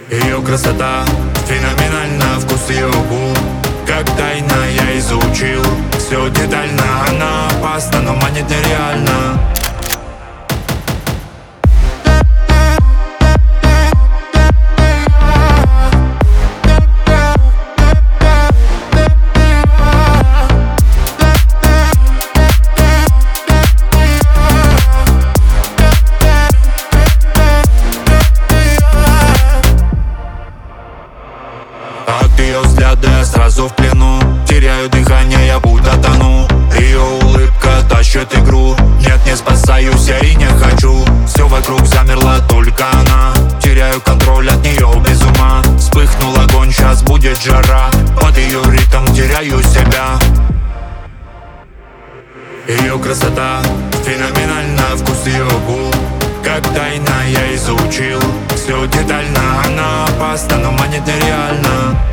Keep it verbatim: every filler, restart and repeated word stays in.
Ее красота феноменальна, вкус ее губ как тайна я изучил. Все детально, она опасна, но манит нереально. От ее взгляда я сразу в плену, теряю дыхание, я будто тону. Ее улыбка тащит игру, нет, не спасаюсь, я и не хочу. Все вокруг замерло, только она. Теряю контроль от нее без ума. Вспыхнул огонь, сейчас будет жара. Под ее ритм теряю себя. Ее красота феноменальна, вкус ее губ как тайна я изучил. Все детально, она опасна, но манит нереально.